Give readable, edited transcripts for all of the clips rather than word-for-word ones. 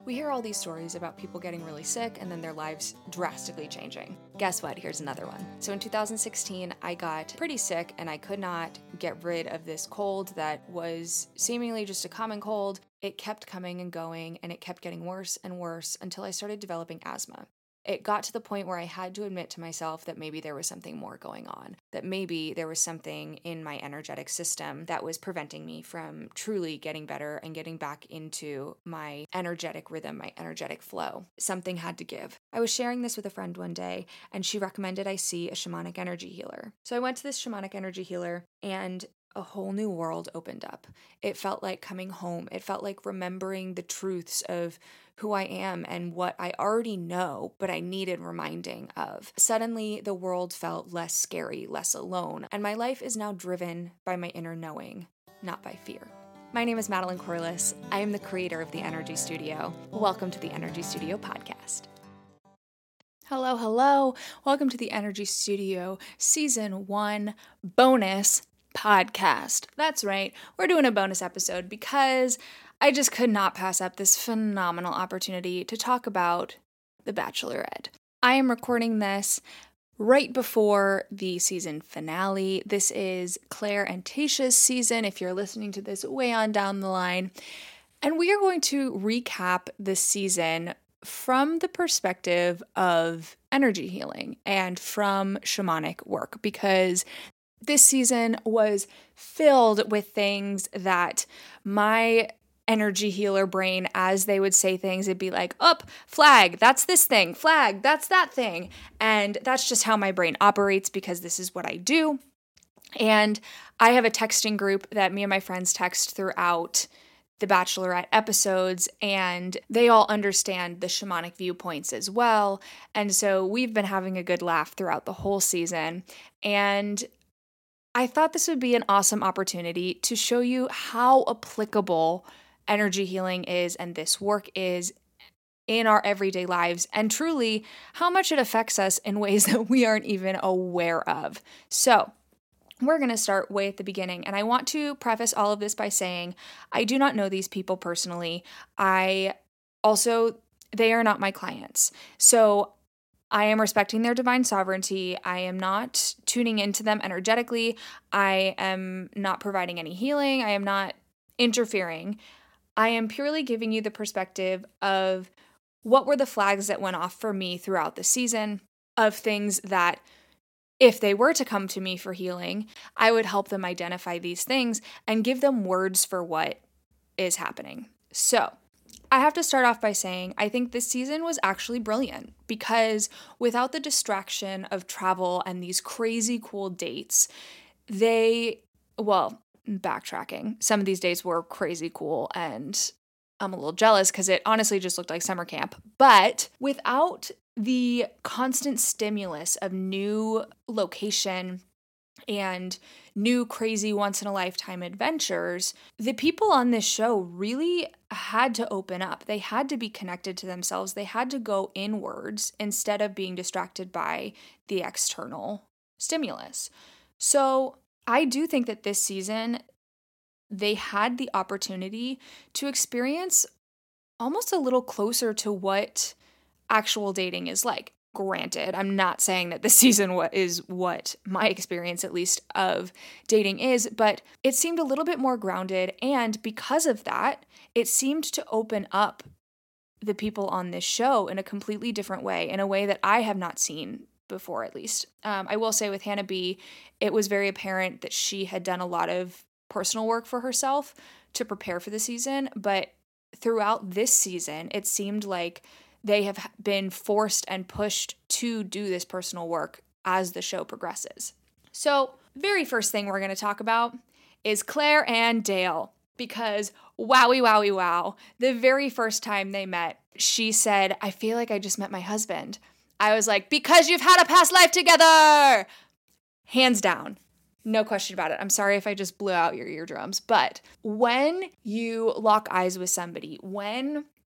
We hear all these stories about people getting really sick and then their lives drastically changing. Guess what? Here's another one. So in 2016, I got pretty sick and I could not get rid of this cold that was seemingly just a common cold. It kept coming and going and it kept getting worse and worse until I started developing asthma. It got to the point where I had to admit to myself that maybe there was something more going on, that maybe there was something in my energetic system that was preventing me from truly getting better and getting back into my energetic rhythm, my energetic flow. Something had to give. I was sharing this with a friend one day, and she recommended I see a shamanic energy healer. So I went to this shamanic energy healer, and a whole new world opened up. It felt like coming home. It felt like remembering the truths of who I am and what I already know, but I needed reminding of. Suddenly, the world felt less scary, less alone, and my life is now driven by my inner knowing, not by fear. My name is Madeline Corliss. I am the creator of The Energy Studio. Welcome to The Energy Studio podcast. Hello, hello. Welcome to The Energy Studio Season 1 bonus podcast. That's right. We're doing a bonus episode because I just could not pass up this phenomenal opportunity to talk about The Bachelorette. I am recording this right before the season finale. This is Claire and Tayshia's season, if you're listening to this way on down the line. And we are going to recap this season from the perspective of energy healing and from shamanic work, because this season was filled with things that my energy healer brain, as they would say things, it'd be like, up, flag, that's this thing, flag, that's that thing. And that's just how my brain operates because this is what I do. And I have a texting group that me and my friends text throughout the Bachelorette episodes, and they all understand the shamanic viewpoints as well. And so we've been having a good laugh throughout the whole season. And I thought this would be an awesome opportunity to show you how applicable energy healing is and this work is in our everyday lives, and truly how much it affects us in ways that we aren't even aware of. So we're going to start way at the beginning, and I want to preface all of this by saying I do not know these people personally. They are not my clients. So I am respecting their divine sovereignty. I am not tuning into them energetically. I am not providing any healing. I am not interfering. I am purely giving you the perspective of what were the flags that went off for me throughout the season, of things that if they were to come to me for healing, I would help them identify these things and give them words for what is happening. So I have to start off by saying I think this season was actually brilliant because without the distraction of travel and these crazy cool dates, backtracking, some of these dates were crazy cool and I'm a little jealous because it honestly just looked like summer camp. But without the constant stimulus of new location and new crazy once-in-a-lifetime adventures, the people on this show really had to open up. They had to be connected to themselves. They had to go inwards instead of being distracted by the external stimulus. So I do think that this season, they had the opportunity to experience almost a little closer to what actual dating is like. Granted, I'm not saying that this season is what my experience, at least, of dating is, but it seemed a little bit more grounded, and because of that, it seemed to open up the people on this show in a completely different way, in a way that I have not seen before, at least. I will say with Hannah B, it was very apparent that she had done a lot of personal work for herself to prepare for the season, but throughout this season, it seemed like they have been forced and pushed to do this personal work as the show progresses. So, very first thing we're going to talk about is Claire and Dale, because wowie, wowie, wow. The very first time they met, she said, I feel like I just met my husband. I was like, because you've had a past life together! Hands down. No question about it. I'm sorry if I just blew out your eardrums, but when you lock eyes with somebody, when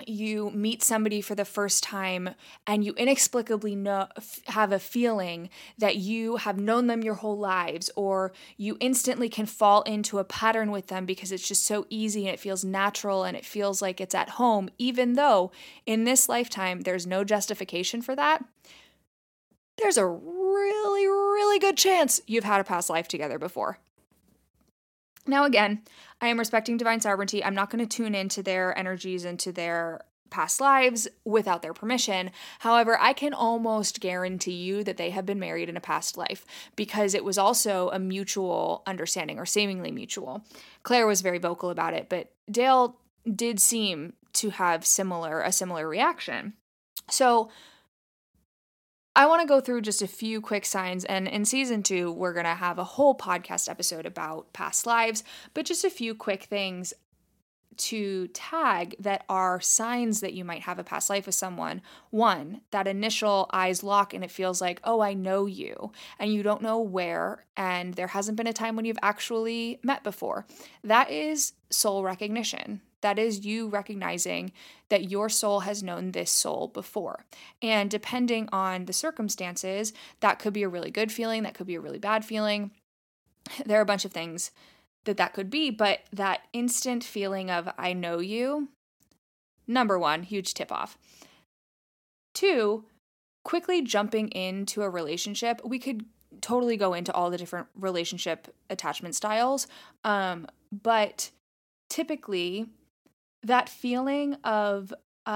you meet somebody for the first time and you inexplicably have a feeling that you have known them your whole lives, or you instantly can fall into a pattern with them because it's just so easy and it feels natural and it feels like it's at home, even though in this lifetime there's no justification for that, there's a really, really good chance you've had a past life together before. Now, again, I am respecting divine sovereignty. I'm not going to tune into their energies, into their past lives without their permission. However, I can almost guarantee you that they have been married in a past life because it was also a mutual understanding, or seemingly mutual. Claire was very vocal about it, but Dale did seem to have a similar reaction. So I want to go through just a few quick signs, and in season 2, we're going to have a whole podcast episode about past lives, but just a few quick things to tag that are signs that you might have a past life with someone. One, that initial eyes lock and it feels like, oh, I know you, and you don't know where, and there hasn't been a time when you've actually met before. That is soul recognition. That is you recognizing that your soul has known this soul before. And depending on the circumstances, that could be a really good feeling, that could be a really bad feeling. There are a bunch of things that could be, but that instant feeling of, I know you, number one, huge tip off. 2, quickly jumping into a relationship. We could totally go into all the different relationship attachment styles, but typically that feeling of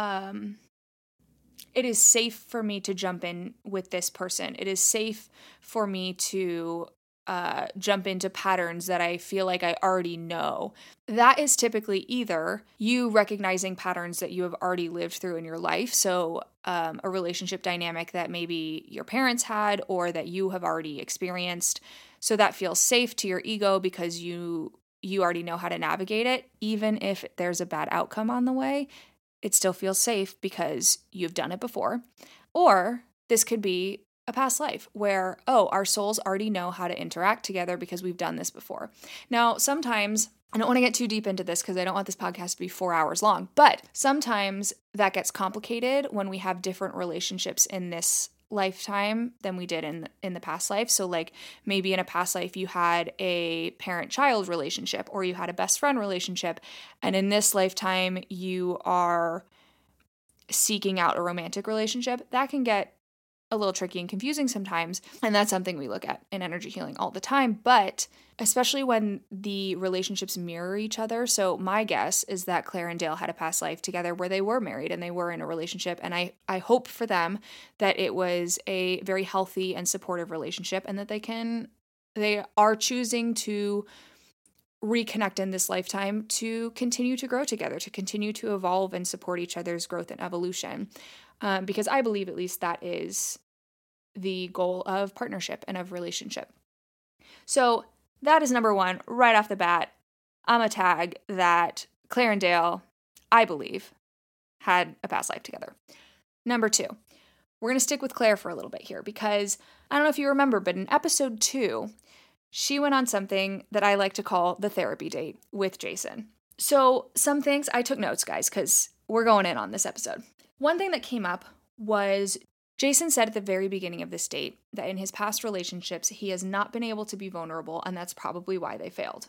it is safe for me to jump in with this person. It is safe for me to jump into patterns that I feel like I already know. That is typically either you recognizing patterns that you have already lived through in your life. So a relationship dynamic that maybe your parents had or that you have already experienced. So that feels safe to your ego because you already know how to navigate it. Even if there's a bad outcome on the way, it still feels safe because you've done it before. Or this could be a past life where, oh, our souls already know how to interact together because we've done this before. Now, sometimes, I don't want to get too deep into this because I don't want this podcast to be 4 hours long, but sometimes that gets complicated when we have different relationships in this lifetime than we did in the past life. So like maybe in a past life you had a parent-child relationship or you had a best friend relationship, and in this lifetime you are seeking out a romantic relationship. That can get a little tricky and confusing sometimes, and that's something we look at in energy healing all the time, but especially when the relationships mirror each other. So my guess is that Claire and Dale had a past life together where they were married and they were in a relationship, and I hope for them that it was a very healthy and supportive relationship and that they are choosing to reconnect in this lifetime to continue to grow together, to continue to evolve and support each other's growth and evolution. Because I believe at least that is the goal of partnership and of relationship. So that is number one, right off the bat. I'm a tag that Claire and Dale, I believe, had a past life together. Number 2, we're going to stick with Claire for a little bit here because I don't know if you remember, but in episode 2, she went on something that I like to call the therapy date with Jason. So some things, I took notes, guys, because we're going in on this episode. One thing that came up was Jason said at the very beginning of this date that in his past relationships, he has not been able to be vulnerable, and that's probably why they failed.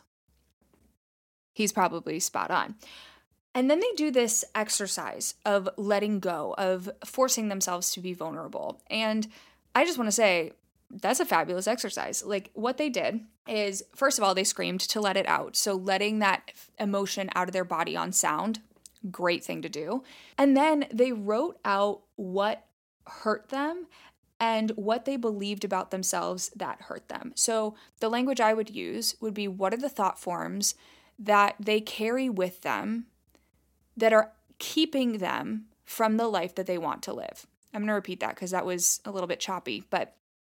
He's probably spot on. And then they do this exercise of letting go, of forcing themselves to be vulnerable. And I just want to say, that's a fabulous exercise. Like what they did is, first of all, they screamed to let it out. So letting that emotion out of their body on sound, great thing to do. And then they wrote out what hurt them and what they believed about themselves that hurt them. So the language I would use would be, what are the thought forms that they carry with them that are keeping them from the life that they want to live? I'm going to repeat that because that was a little bit choppy, but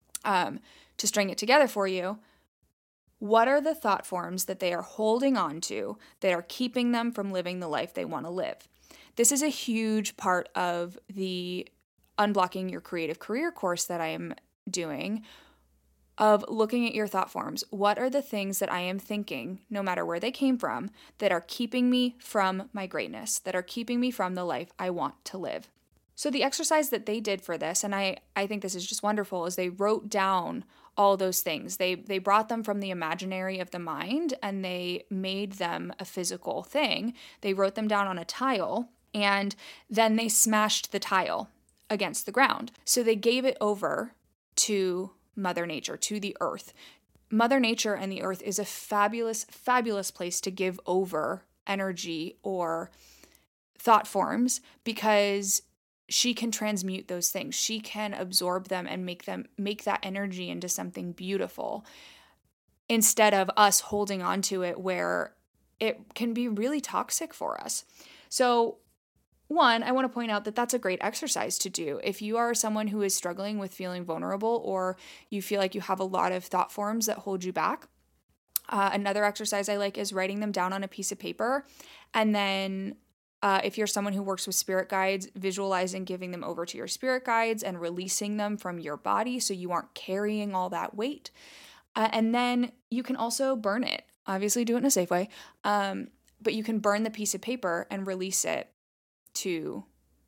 to string it together for you, what are the thought forms that they are holding on to that are keeping them from living the life they want to live? This is a huge part of the Unblocking Your Creative Career course that I am doing, of looking at your thought forms. What are the things that I am thinking, no matter where they came from, that are keeping me from my greatness, that are keeping me from the life I want to live? So the exercise that they did for this, and I think this is just wonderful, is they wrote down all those things. They brought them from the imaginary of the mind and they made them a physical thing. They wrote them down on a tile and then they smashed the tile against the ground. So they gave it over to Mother Nature, to the earth. Mother Nature and the earth is a fabulous, fabulous place to give over energy or thought forms because she can transmute those things. She can absorb them and make that energy into something beautiful instead of us holding on to it where it can be really toxic for us. So one, I want to point out that that's a great exercise to do. If you are someone who is struggling with feeling vulnerable or you feel like you have a lot of thought forms that hold you back, another exercise I like is writing them down on a piece of paper and then if you're someone who works with spirit guides, visualizing giving them over to your spirit guides and releasing them from your body so you aren't carrying all that weight. And then you can also burn it. Obviously, do it in a safe way. But you can burn the piece of paper and release it to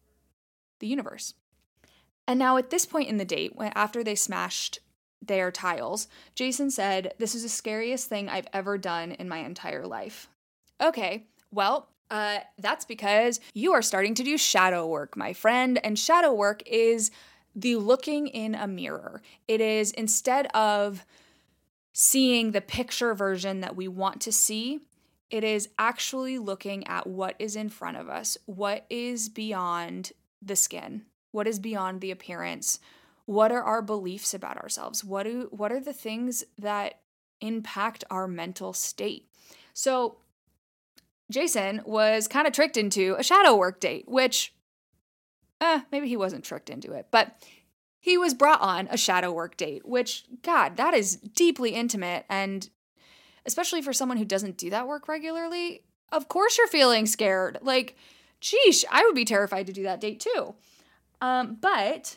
the universe. And now at this point in the date, after they smashed their tiles, Jason said, "This is the scariest thing I've ever done in my entire life." Okay, well, that's because you are starting to do shadow work, my friend. And shadow work is the looking in a mirror. It is instead of seeing the picture version that we want to see, it is actually looking at what is in front of us, what is beyond the skin, what is beyond the appearance, what are our beliefs about ourselves, what are the things that impact our mental state. So Jason was kind of tricked into a shadow work date, which, maybe he wasn't tricked into it, but he was brought on a shadow work date, which, God, that is deeply intimate. And especially for someone who doesn't do that work regularly, of course you're feeling scared. Like, geesh, I would be terrified to do that date too. But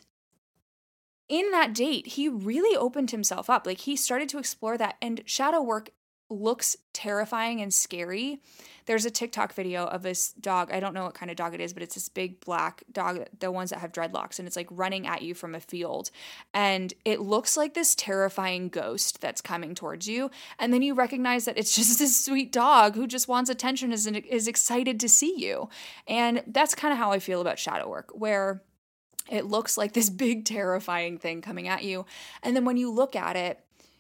in that date, he really opened himself up. Like, he started to explore that, and shadow work looks terrifying and scary. There's a TikTok video of this dog. I don't know what kind of dog it is, but it's this big black dog, the ones that have dreadlocks, and it's like running at you from a field. And it looks like this terrifying ghost that's coming towards you. And then you recognize that it's just this sweet dog who just wants attention and is excited to see you. And that's kind of how I feel about shadow work, where it looks like this big terrifying thing coming at you. And then when you look at it,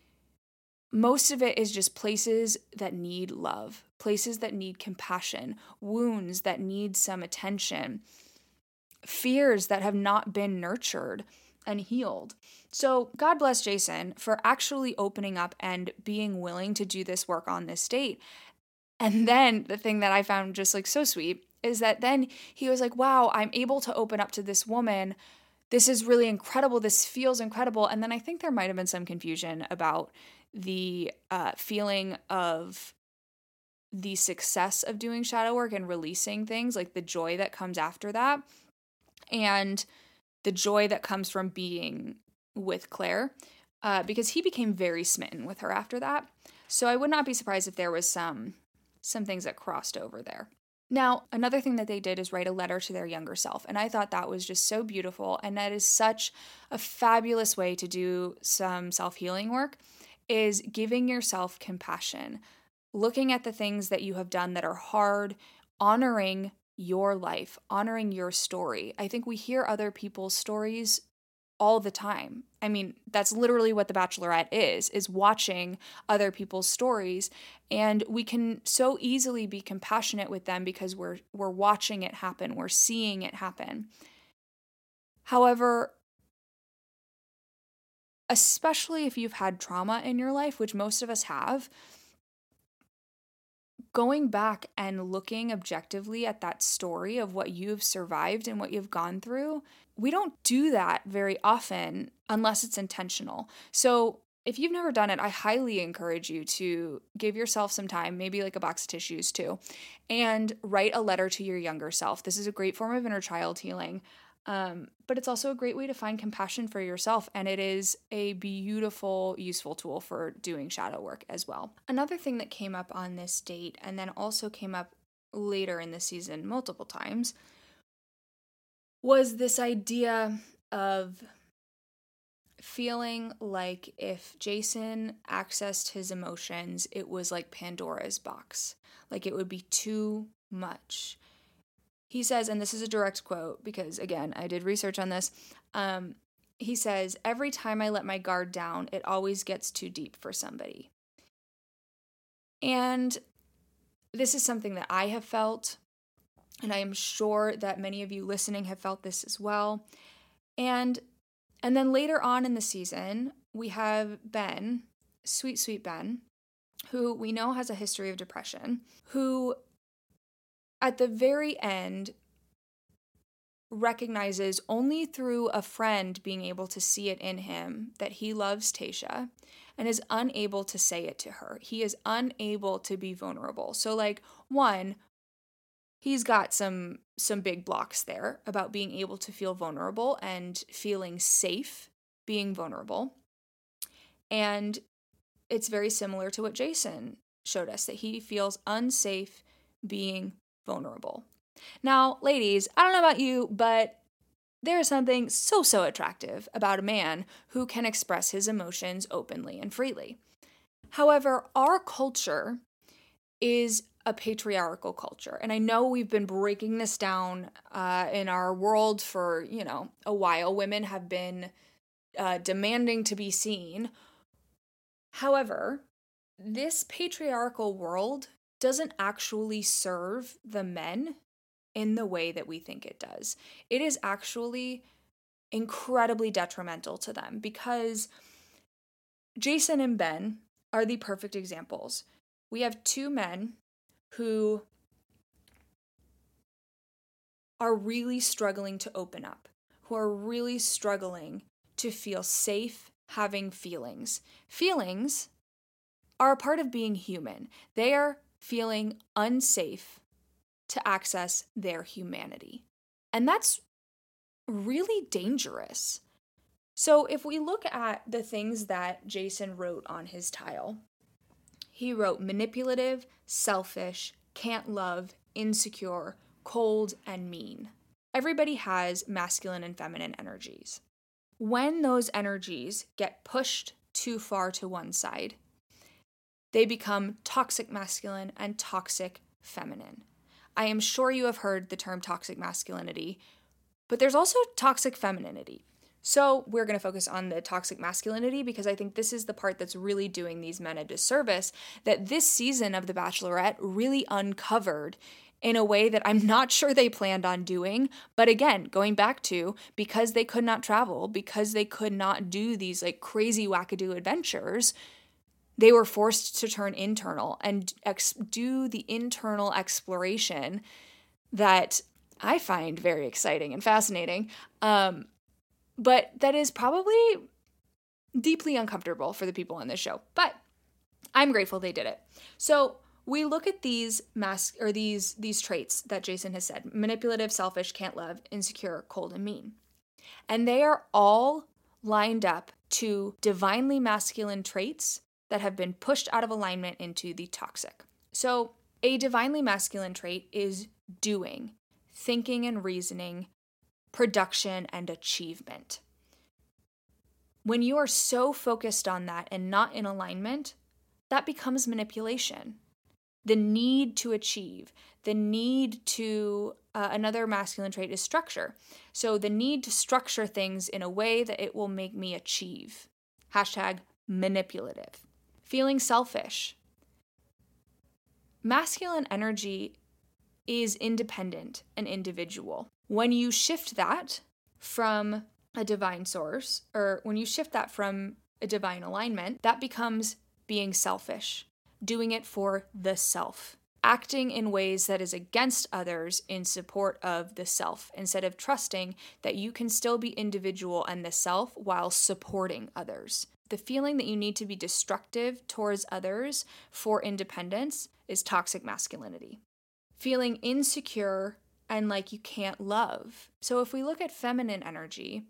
most of it is just places that need love, places that need compassion, wounds that need some attention, fears that have not been nurtured and healed. So God bless Jason for actually opening up and being willing to do this work on this date. And then the thing that I found just like so sweet is that then he was like, wow, I'm able to open up to this woman. This is really incredible. This feels incredible. And then I think there might have been some confusion about the feeling of the success of doing shadow work and releasing things, like the joy that comes after that, and the joy that comes from being with Claire, because he became very smitten with her after that. So I would not be surprised if there was some things that crossed over there. Now, another thing that they did is write a letter to their younger self, and I thought that was just so beautiful, and that is such a fabulous way to do some self-healing work, is giving yourself compassion, looking at the things that you have done that are hard, honoring your life, honoring your story. I think we hear other people's stories all the time. I mean, that's literally what The Bachelorette is watching other people's stories, and we can so easily be compassionate with them because we're watching it happen, we're seeing it happen. However, especially if you've had trauma in your life, which most of us have, going back and looking objectively at that story of what you've survived and what you've gone through, we don't do that very often unless it's intentional. So if you've never done it, I highly encourage you to give yourself some time, maybe like a box of tissues too, and write a letter to your younger self. This is a great form of inner child healing. But it's also a great way to find compassion for yourself, and it is a beautiful, useful tool for doing shadow work as well. Another thing that came up on this date, and then also came up later in the season multiple times, was this idea of feeling like if Jason accessed his emotions, it was like Pandora's box. Like it would be too much. He says, and this is a direct quote because, again, I did research on this. He says, "Every time I let my guard down, it always gets too deep for somebody." And this is something that I have felt, and I am sure that many of you listening have felt this as well. And then later on in the season, we have Ben, sweet, sweet Ben, who we know has a history of depression, who at the very end recognizes only through a friend being able to see it in him that he loves Tayshia and is unable to say it to her. He is unable to be vulnerable. So like, one, he's got some big blocks there about being able to feel vulnerable and feeling safe being vulnerable. And it's very similar to what Jason showed us, that he feels unsafe being vulnerable. Now, ladies, I don't know about you, but there is something so attractive about a man who can express his emotions openly and freely. However, our culture is a patriarchal culture. And I know we've been breaking this down in our world for, a while. Women have been demanding to be seen. However, this patriarchal world doesn't actually serve the men in the way that we think it does. It is actually incredibly detrimental to them because Jason and Ben are the perfect examples. We have two men who are really struggling to open up, who are really struggling to feel safe having feelings. Feelings are a part of being human. They are feeling unsafe to access their humanity. And that's really dangerous. So if we look at the things that Jason wrote on his tile, he wrote manipulative, selfish, can't love, insecure, cold, and mean. Everybody has masculine and feminine energies. When those energies get pushed too far to one side, they become toxic masculine and toxic feminine. I am sure you have heard the term toxic masculinity, but there's also toxic femininity. So we're going to focus on the toxic masculinity because I think this is the part that's really doing these men a disservice that this season of The Bachelorette really uncovered in a way that I'm not sure they planned on doing. But again, going back to, because they could not travel, because they could not do these like crazy wackadoo adventures, they were forced to turn internal and do the internal exploration that I find very exciting and fascinating. But that is probably deeply uncomfortable for the people on this show. But I'm grateful they did it. So we look at these these traits that Jason has said: manipulative, selfish, can't love, insecure, cold, and mean. And they are all lined up to divinely masculine traits that have been pushed out of alignment into the toxic. So a divinely masculine trait is doing, thinking and reasoning, production, and achievement. When you are so focused on that and not in alignment, that becomes manipulation. The need to achieve, the need to, another masculine trait is structure. So the need to structure things in a way that it will make me achieve. Hashtag manipulative. Feeling selfish. Masculine energy is independent and individual. When you shift that from a divine source, or when you shift that from a divine alignment, that becomes being selfish, doing it for the self, acting in ways that is against others in support of the self, instead of trusting that you can still be individual and the self while supporting others. The feeling that you need to be destructive towards others for independence is toxic masculinity. Feeling insecure and like you can't love. So if we look at feminine energy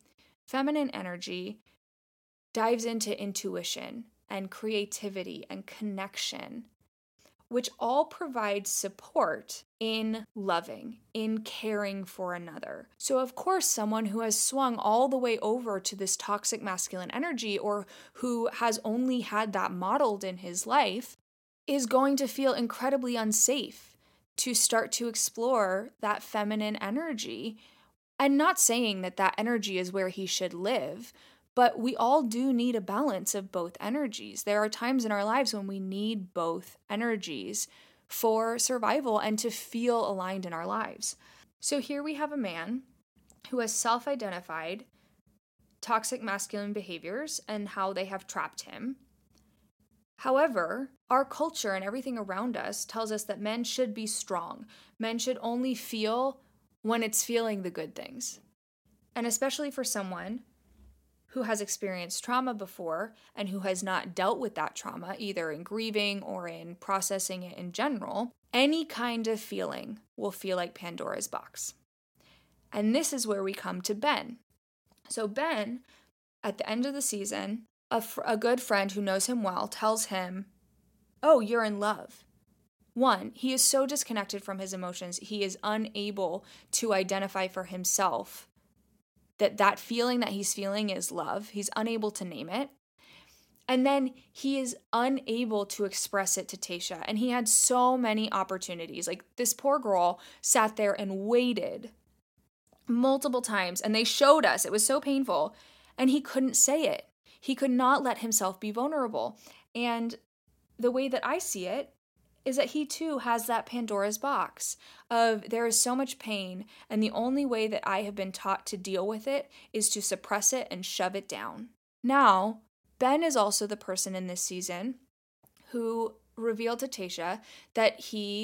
dives into intuition and creativity and connection, which all provide support in loving, in caring for another. So, of course, someone who has swung all the way over to this toxic masculine energy, or who has only had that modeled in his life, is going to feel incredibly unsafe to start to explore that feminine energy. And not saying that that energy is where he should live, but we all do need a balance of both energies. There are times in our lives when we need both energies for survival and to feel aligned in our lives. So here we have a man who has self-identified toxic masculine behaviors and how they have trapped him. However, our culture and everything around us tells us that men should be strong. Men should only feel when it's feeling the good things. And especially for someone who has experienced trauma before and who has not dealt with that trauma, either in grieving or in processing it in general, any kind of feeling will feel like Pandora's box. And this is where we come to Ben. So Ben, at the end of the season, a good friend who knows him well tells him, "Oh, you're in love." One, he is so disconnected from his emotions, he is unable to identify for himself that feeling that he's feeling is love. He's unable to name it. And then he is unable to express it to Tayshia. And he had so many opportunities. Like, this poor girl sat there and waited multiple times, and they showed us. It was so painful. And he couldn't say it. He could not let himself be vulnerable. And the way that I see it is that he too has that Pandora's box of there is so much pain, and the only way that I have been taught to deal with it is to suppress it and shove it down. Now, Ben is also the person in this season who revealed to Tayshia that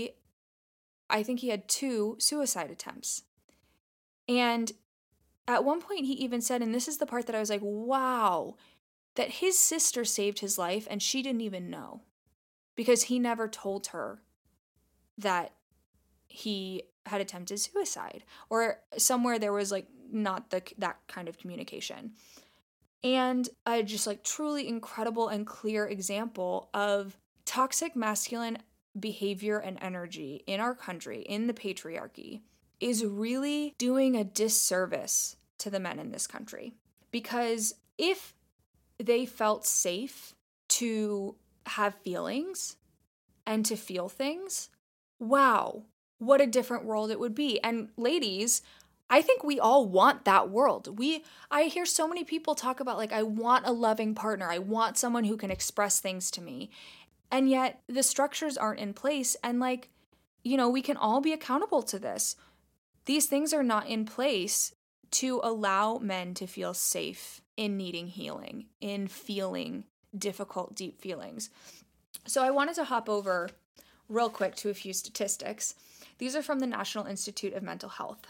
I think he had 2 suicide attempts. And at one point he even said, and this is the part that I was like, wow, that his sister saved his life and she didn't even know. Because he never told her that he had attempted suicide, or somewhere there was like not that kind of communication. And a just like truly incredible and clear example of toxic masculine behavior and energy in our country, in the patriarchy, is really doing a disservice to the men in this country. Because if they felt safe to have feelings and to feel things, wow, what a different world it would be. And ladies, I think we all want that world. I hear so many people talk about, like, I want a loving partner. I want someone who can express things to me. And yet the structures aren't in place. And like, we can all be accountable to this. These things are not in place to allow men to feel safe in needing healing, in feeling difficult, deep feelings. So I wanted to hop over real quick to a few statistics. These are from the National Institute of Mental Health.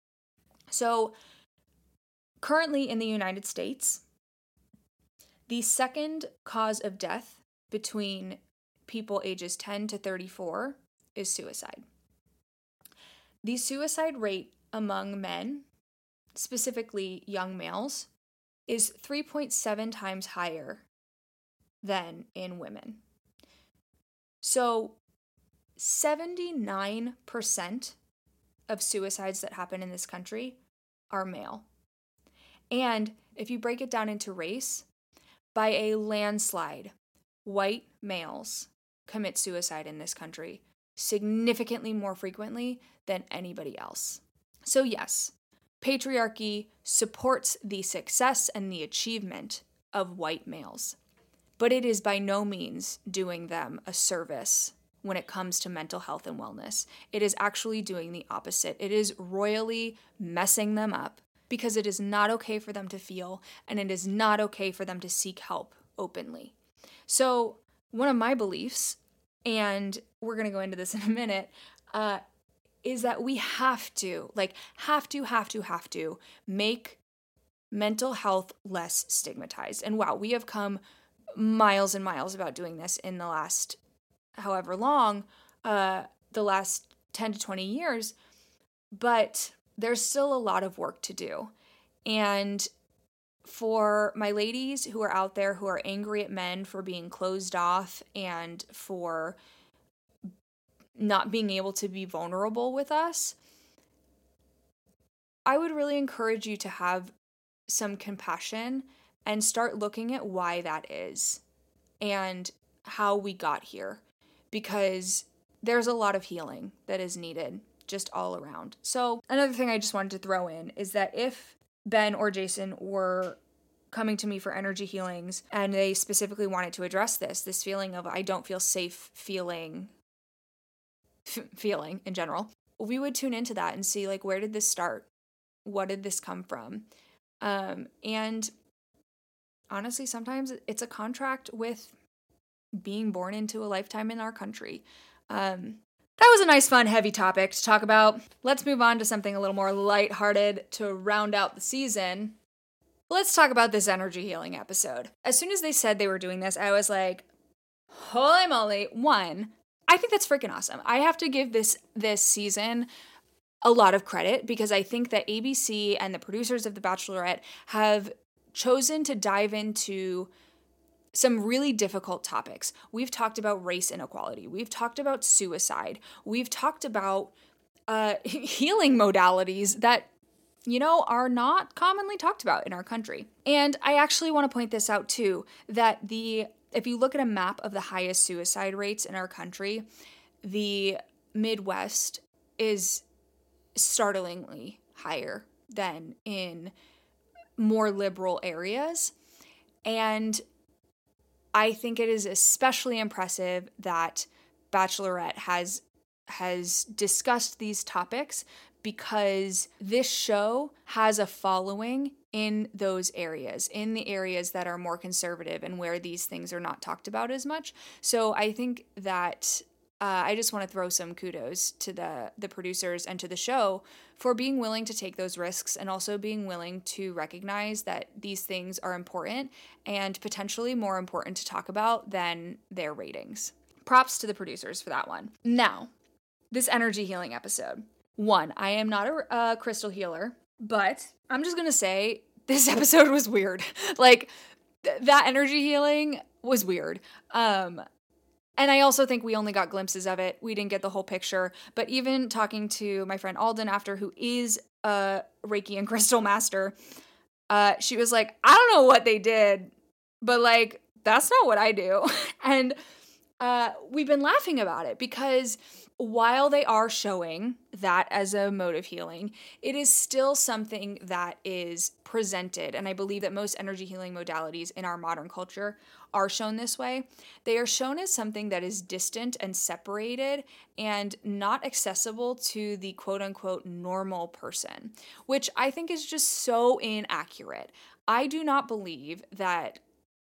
So currently in the United States, the second cause of death between people ages 10 to 34 is suicide. The suicide rate among men, specifically young males, is 3.7 times higher than in women. So 79% of suicides that happen in this country are male. And if you break it down into race, by a landslide, white males commit suicide in this country significantly more frequently than anybody else. So yes, patriarchy supports the success and the achievement of white males, but it is by no means doing them a service when it comes to mental health and wellness. It is actually doing the opposite. It is royally messing them up because it is not okay for them to feel, and it is not okay for them to seek help openly. So one of my beliefs, and we're going to go into this in a minute, is that we have to make mental health less stigmatized. And wow, we have come miles and miles about doing this in the last however long, the last 10 to 20 years. but there's still a lot of work to do. And for my ladies who are out there who are angry at men for being closed off and for not being able to be vulnerable with us, I would really encourage you to have some compassion and start looking at why that is and how we got here, because there's a lot of healing that is needed just all around. So another thing I just wanted to throw in is that if Ben or Jason were coming to me for energy healings and they specifically wanted to address this feeling of I don't feel safe feeling in general, we would tune into that and see, like, where did this start? What did this come from? And honestly, sometimes it's a contract with being born into a lifetime in our country. That was a nice, fun, heavy topic to talk about. Let's move on to something a little more lighthearted to round out the season. Let's talk about this energy healing episode. As soon as they said they were doing this, I was like, holy moly. One, I think that's freaking awesome. I have to give this season a lot of credit because I think that ABC and the producers of The Bachelorette have chosen to dive into some really difficult topics. We've talked about race inequality. We've talked about suicide. We've talked about healing modalities that, are not commonly talked about in our country. And I actually want to point this out too, that if you look at a map of the highest suicide rates in our country, the Midwest is startlingly higher than in more liberal areas. And I think it is especially impressive that Bachelorette has discussed these topics because this show has a following in those areas, in the areas that are more conservative and where these things are not talked about as much. So I think that I just want to throw some kudos to the producers and to the show for being willing to take those risks and also being willing to recognize that these things are important and potentially more important to talk about than their ratings. Props to the producers for that one. Now, this energy healing episode. One, I am not a crystal healer, but I'm just going to say this episode was weird. Like, that energy healing was weird. And I also think we only got glimpses of it. We didn't get the whole picture. But even talking to my friend Alden after, who is a Reiki and crystal master, she was like, I don't know what they did, but like, that's not what I do. And we've been laughing about it because while they are showing that as a mode of healing, it is still something that is presented. And I believe that most energy healing modalities in our modern culture are shown this way. They are shown as something that is distant and separated and not accessible to the quote unquote normal person, which I think is just so inaccurate. I do not believe that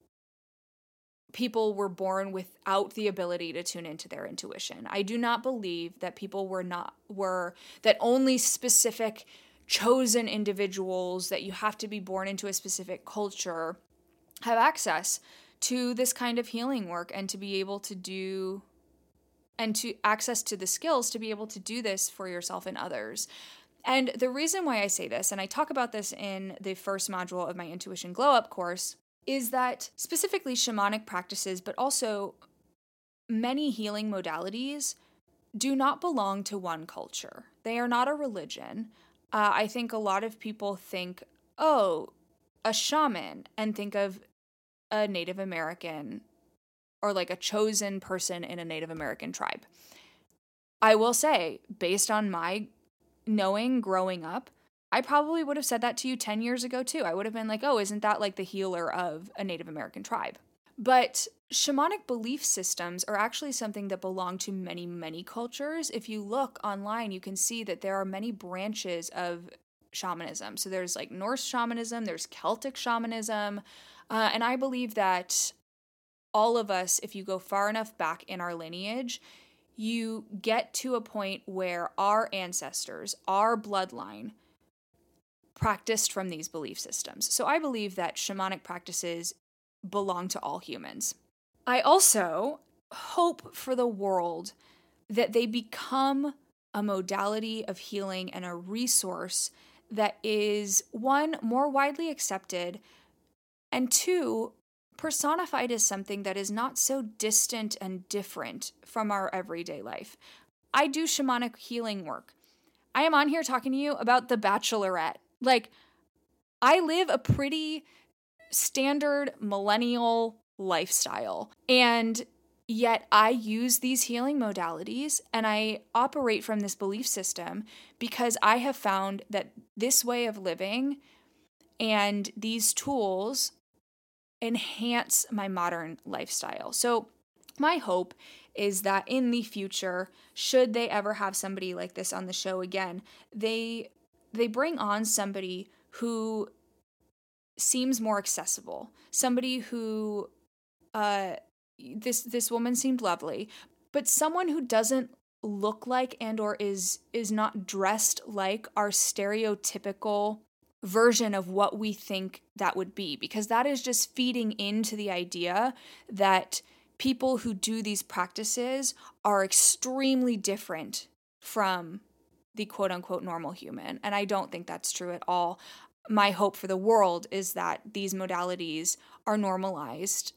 people were born without the ability to tune into their intuition. I do not believe that people that only specific chosen individuals that you have to be born into a specific culture have access to this kind of healing work and to be able to do and to access to the skills to be able to do this for yourself and others. And the reason why I say this, and I talk about this in the first module of my Intuition Glow Up course, is that specifically shamanic practices, but also many healing modalities, do not belong to one culture. They are not a religion. I think a lot of people think, oh, a shaman, and think of a Native American or like a chosen person in a Native American tribe. I will say, based on my knowing growing up, I probably would have said that to you 10 years ago too. I would have been like, oh, isn't that like the healer of a Native American tribe? But shamanic belief systems are actually something that belong to many, many cultures. If you look online, you can see that there are many branches of shamanism. So there's like Norse shamanism, there's Celtic shamanism, and I believe that all of us, if you go far enough back in our lineage, you get to a point where our ancestors, our bloodline, practiced from these belief systems. So I believe that shamanic practices belong to all humans. I also hope for the world that they become a modality of healing and a resource that is, one, more widely accepted, and two, personified as something that is not so distant and different from our everyday life. I do shamanic healing work. I am on here talking to you about The Bachelorette. Like, I live a pretty standard millennial lifestyle, and yet I use these healing modalities and I operate from this belief system because I have found that this way of living and these tools enhance my modern lifestyle. So my hope is that in the future, should they ever have somebody like this on the show again, they bring on somebody who seems more accessible, somebody who this woman seemed lovely, but someone who doesn't look like and or is not dressed like our stereotypical version of what we think that would be, because that is just feeding into the idea that people who do these practices are extremely different from the quote unquote normal human. And I don't think that's true at all. My hope for the world is that these modalities are normalized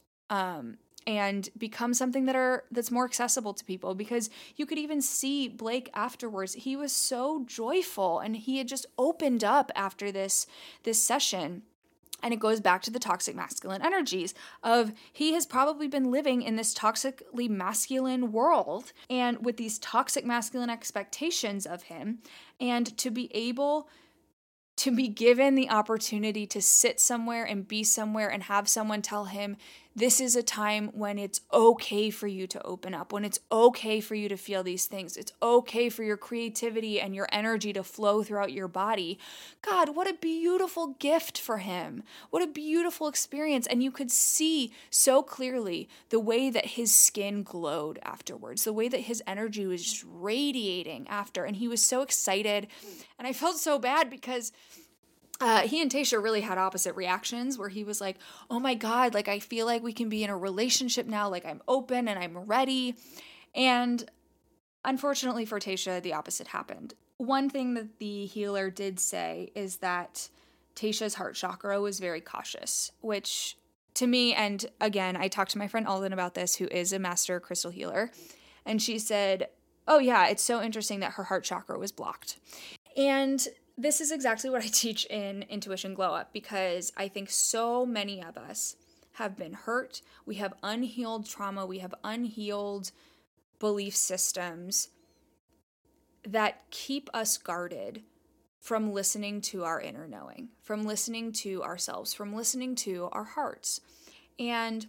and become something that's more accessible to people, because you could even see Blake afterwards. He was so joyful and he had just opened up after this session. And it goes back to the toxic masculine energies of he has probably been living in this toxically masculine world and with these toxic masculine expectations of him, and to be able to be given the opportunity to sit somewhere and be somewhere and have someone tell him, this is a time when it's okay for you to open up, when it's okay for you to feel these things. It's okay for your creativity and your energy to flow throughout your body. God, what a beautiful gift for him. What a beautiful experience. And you could see so clearly the way that his skin glowed afterwards, the way that his energy was just radiating after. And he was so excited. And I felt so bad because he and Tayshia really had opposite reactions, where he was like, oh my God, like I feel like we can be in a relationship now, like I'm open and I'm ready. And unfortunately for Tayshia, the opposite happened. One thing that the healer did say is that Tayshia's heart chakra was very cautious, which to me, and again, I talked to my friend Alden about this, who is a master crystal healer, and she said, oh yeah, it's so interesting that her heart chakra was blocked. And this is exactly what I teach in Intuition Glow Up, because I think so many of us have been hurt. We have unhealed trauma. We have unhealed belief systems that keep us guarded from listening to our inner knowing, from listening to ourselves, from listening to our hearts. And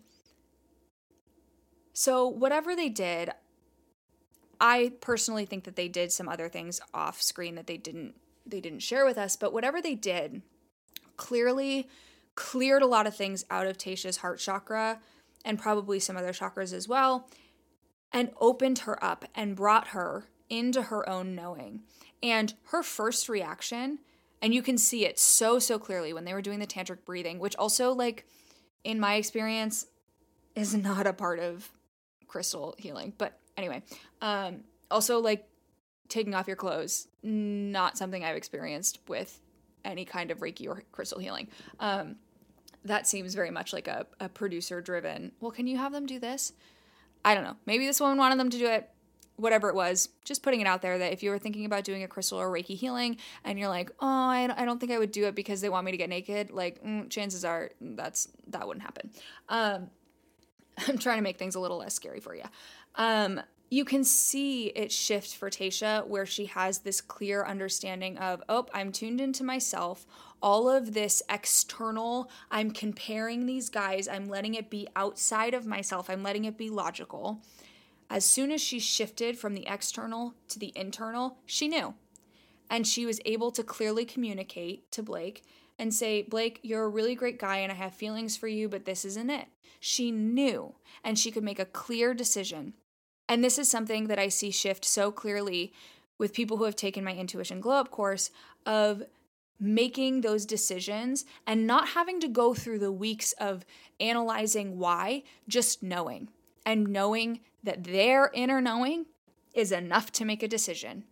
so whatever they did, I personally think that they did some other things off screen that they didn't share with us, but whatever they did clearly cleared a lot of things out of Tayshia's heart chakra and probably some other chakras as well, and opened her up and brought her into her own knowing. And her first reaction, and you can see it so clearly when they were doing the tantric breathing, which also, like, in my experience, is not a part of crystal healing. But anyway, also, like, taking off your clothes, not something I've experienced with any kind of Reiki or crystal healing. That seems very much like a producer-driven, well, can you have them do this? I don't know. Maybe this woman wanted them to do it. Whatever it was, just putting it out there that if you were thinking about doing a crystal or Reiki healing and you're like, oh, I don't think I would do it because they want me to get naked, like, chances are that wouldn't happen. I'm trying to make things a little less scary for you. You can see it shift for Tayshia, where she has this clear understanding of, oh, I'm tuned into myself. All of this external, I'm comparing these guys. I'm letting it be outside of myself. I'm letting it be logical. As soon as she shifted from the external to the internal, she knew. And she was able to clearly communicate to Blake and say, Blake, you're a really great guy and I have feelings for you, but this isn't it. She knew, and she could make a clear decision. And this is something that I see shift so clearly with people who have taken my Intuition Glow Up course, of making those decisions and not having to go through the weeks of analyzing why, just knowing. And knowing that their inner knowing is enough to make a decision.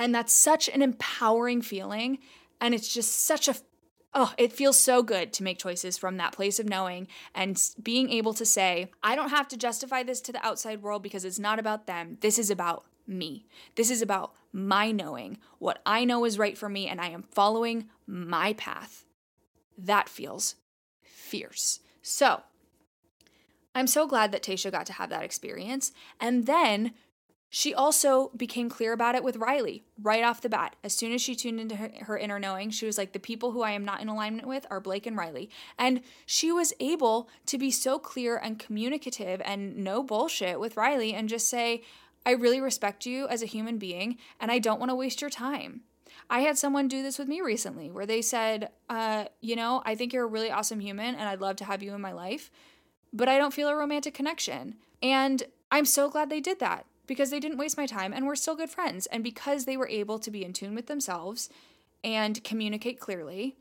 And that's such an empowering feeling. And it's just such a, it feels so good to make choices from that place of knowing and being able to say, I don't have to justify this to the outside world because it's not about them. This is about me. This is about my knowing what I know is right for me, and I am following my path. That feels fierce. So I'm so glad that Tayshia got to have that experience. And then she also became clear about it with Riley right off the bat. As soon as she tuned into her inner knowing, she was like, the people who I am not in alignment with are Blake and Riley. And she was able to be so clear and communicative and no bullshit with Riley and just say, I really respect you as a human being and I don't want to waste your time. I had someone do this with me recently where they said, I think you're a really awesome human and I'd love to have you in my life, but I don't feel a romantic connection. And I'm so glad they did that, because they didn't waste my time and we're still good friends. And because they were able to be in tune with themselves and communicate clearly,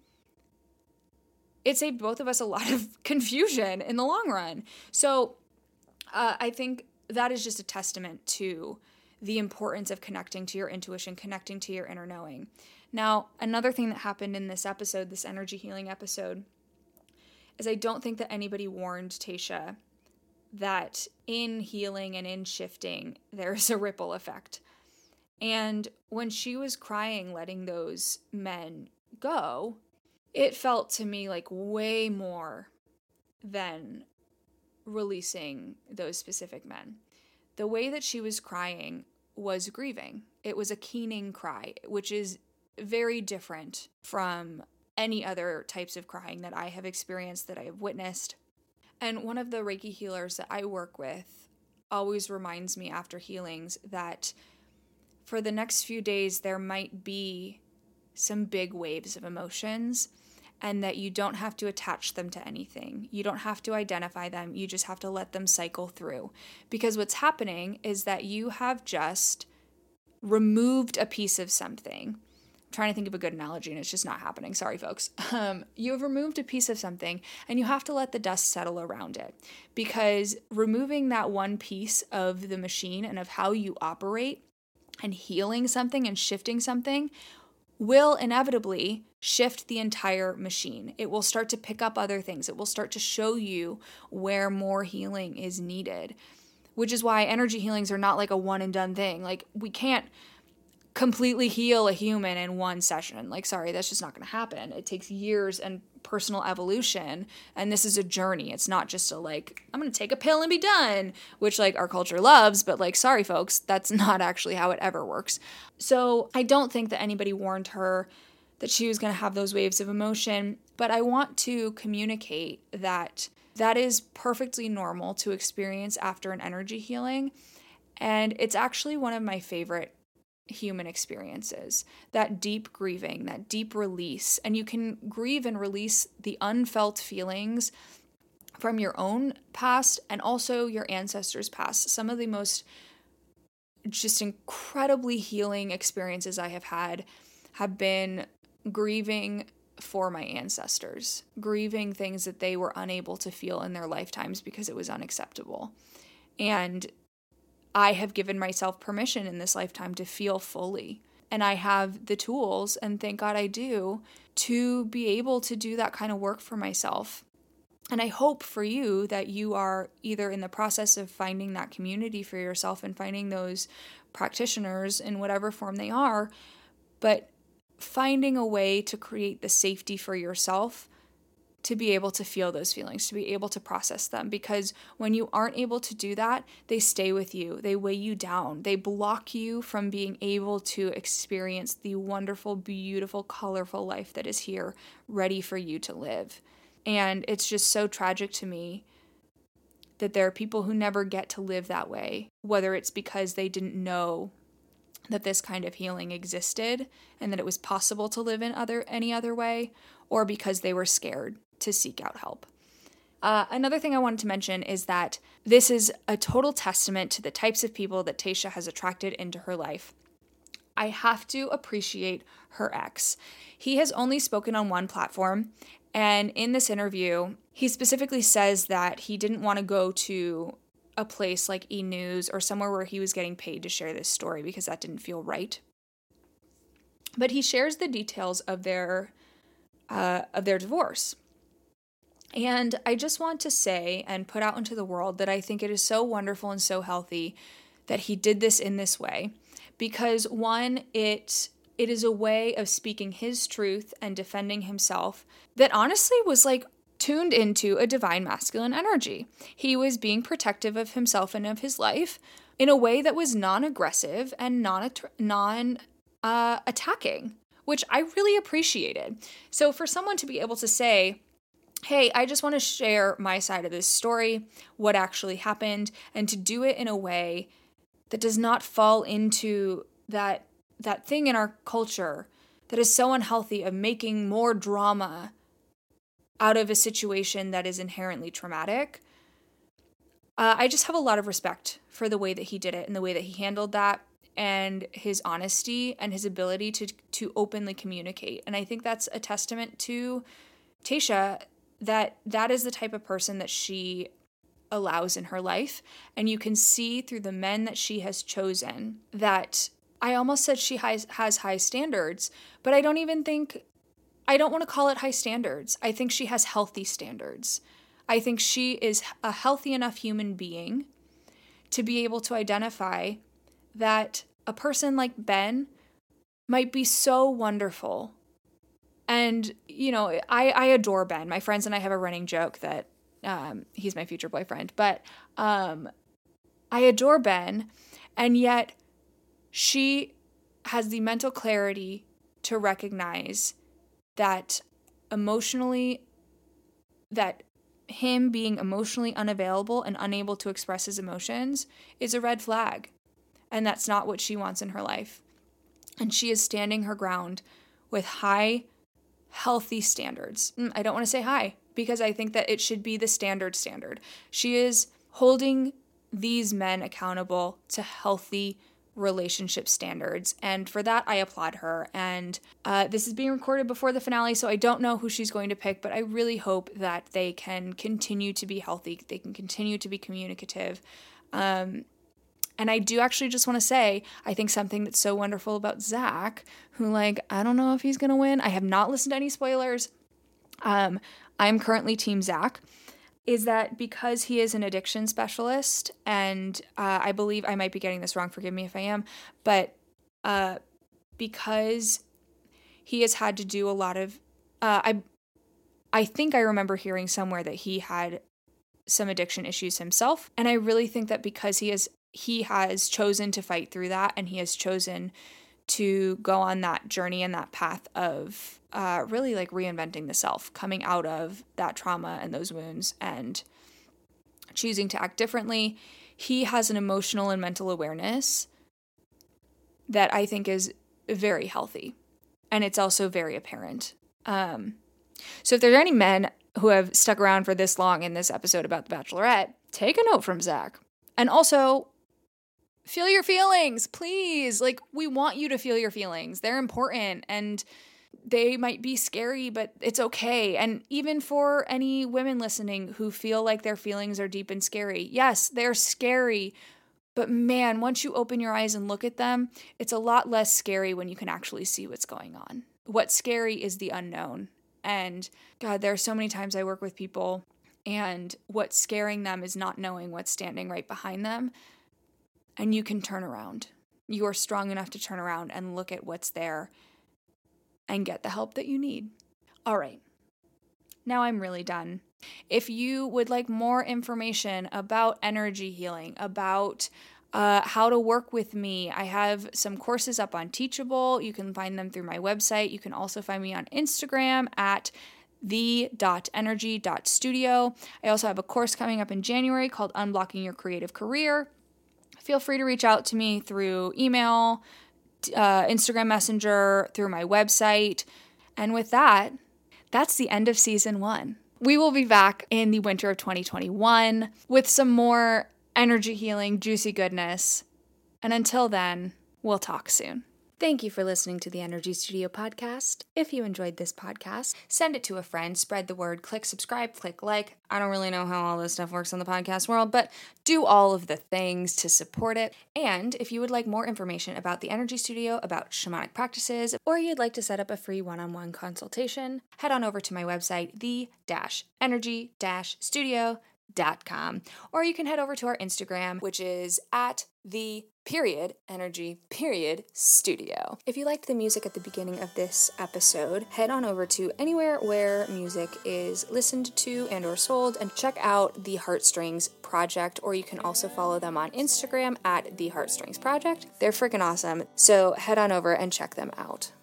it saved both of us a lot of confusion in the long run. So I think that is just a testament to the importance of connecting to your intuition, connecting to your inner knowing. Now, another thing that happened in this episode, this energy healing episode, is I don't think that anybody warned Tayshia that in healing and in shifting, there's a ripple effect. And when she was crying, letting those men go, it felt to me like way more than releasing those specific men. The way that she was crying was grieving. It was a keening cry, which is very different from any other types of crying that I have experienced, that I have witnessed. And one of the Reiki healers that I work with always reminds me after healings that for the next few days, there might be some big waves of emotions and that you don't have to attach them to anything. You don't have to identify them. You just have to let them cycle through. Because what's happening is that you have just removed a piece of something. Trying to think of a good analogy and it's just not happening. Sorry, folks. You have removed a piece of something and you have to let the dust settle around it, because removing that one piece of the machine and of how you operate and healing something and shifting something will inevitably shift the entire machine. It will start to pick up other things. It will start to show you where more healing is needed, which is why energy healings are not like a one and done thing. Like, we can't completely heal a human in one session. Like, sorry, that's just not going to happen. It takes years and personal evolution, and this is a journey. It's not just a like, I'm going to take a pill and be done, which like our culture loves, but like, sorry folks, that's not actually how it ever works. So I don't think that anybody warned her that she was going to have those waves of emotion, but I want to communicate that that is perfectly normal to experience after an energy healing, and it's actually one of my favorite human experiences, that deep grieving, that deep release. And you can grieve and release the unfelt feelings from your own past and also your ancestors' past. Some of the most just incredibly healing experiences I have had have been grieving for my ancestors, grieving things that they were unable to feel in their lifetimes because it was unacceptable. And I have given myself permission in this lifetime to feel fully. And I have the tools, and thank God I do, to be able to do that kind of work for myself. And I hope for you that you are either in the process of finding that community for yourself and finding those practitioners in whatever form they are, but finding a way to create the safety for yourself to be able to feel those feelings, to be able to process them. Because when you aren't able to do that, they stay with you. They weigh you down. They block you from being able to experience the wonderful, beautiful, colorful life that is here, ready for you to live. And it's just so tragic to me that there are people who never get to live that way, whether it's because they didn't know that this kind of healing existed and that it was possible to live in any other way, or because they were scared to seek out help. Another thing I wanted to mention is that this is a total testament to the types of people that Tayshia has attracted into her life. I have to appreciate her ex. He has only spoken on one platform, and in this interview, he specifically says that he didn't want to go to a place like E! News or somewhere where he was getting paid to share this story because that didn't feel right. But he shares the details of their divorce. And I just want to say and put out into the world that I think it is so wonderful and so healthy that he did this in this way, because one, it is a way of speaking his truth and defending himself that honestly was like tuned into a divine masculine energy. He was being protective of himself and of his life in a way that was non-aggressive and non-attacking, which I really appreciated. So for someone to be able to say, hey, I just want to share my side of this story, what actually happened, and to do it in a way that does not fall into that thing in our culture that is so unhealthy of making more drama out of a situation that is inherently traumatic. I just have a lot of respect for the way that he did it and the way that he handled that and his honesty and his ability to openly communicate. And I think that's a testament to Tayshia, that is the type of person that she allows in her life. And you can see through the men that she has chosen that I almost said she has high standards, but I don't want to call it high standards. I think she has healthy standards. I think she is a healthy enough human being to be able to identify that a person like Ben might be so wonderful. And, I adore Ben. My friends and I have a running joke that he's my future boyfriend. But I adore Ben. And yet she has the mental clarity to recognize that him being emotionally unavailable and unable to express his emotions is a red flag. And that's not what she wants in her life. And she is standing her ground with high, healthy standards. I don't want to say high because I think that it should be the standard. She is holding these men accountable to healthy relationship standards. And for that, I applaud her. And this is being recorded before the finale, so I don't know who she's going to pick, but I really hope that they can continue to be healthy. They can continue to be communicative. And I do actually just want to say, I think something that's so wonderful about Zach, who I don't know if he's going to win. I have not listened to any spoilers. I'm currently Team Zach, is that because he is an addiction specialist, and I believe I might be getting this wrong, forgive me if I am, but because he has had to do a lot of, I think I remember hearing somewhere that he had some addiction issues himself, and I really think that because he has chosen to fight through that, and he has chosen to go on that journey and that path of really reinventing the self, coming out of that trauma and those wounds and choosing to act differently. He has an emotional and mental awareness that I think is very healthy, and it's also very apparent. So if there are any men who have stuck around for this long in this episode about The Bachelorette, take a note from Zach. And also, feel your feelings, please. We want you to feel your feelings. They're important and they might be scary, but it's okay. And even for any women listening who feel like their feelings are deep and scary, yes, they're scary. But man, once you open your eyes and look at them, it's a lot less scary when you can actually see what's going on. What's scary is the unknown. And God, there are so many times I work with people and what's scaring them is not knowing what's standing right behind them. And you can turn around. You are strong enough to turn around and look at what's there and get the help that you need. All right. Now I'm really done. If you would like more information about energy healing, about how to work with me, I have some courses up on Teachable. You can find them through my website. You can also find me on Instagram at the.energy.studio. I also have a course coming up in January called Unblocking Your Creative Career. Feel free to reach out to me through email, Instagram Messenger, through my website. And with that, that's the end of season 1. We will be back in the winter of 2021 with some more energy healing, juicy goodness. And until then, we'll talk soon. Thank you for listening to the Energy Studio podcast. If you enjoyed this podcast, send it to a friend, spread the word, click subscribe, click like. I don't really know how all this stuff works in the podcast world, but do all of the things to support it. And if you would like more information about the Energy Studio, about shamanic practices, or you'd like to set up a free one-on-one consultation, head on over to my website, the-energy-studio.com, or you can head over to our Instagram, which is at @the_energy_studio. If you liked the music at the beginning of this episode, head on over to anywhere where music is listened to and or sold and check out the Heartstrings Project, or you can also follow them on Instagram at the Heartstrings Project. They're freaking awesome, so head on over and check them out.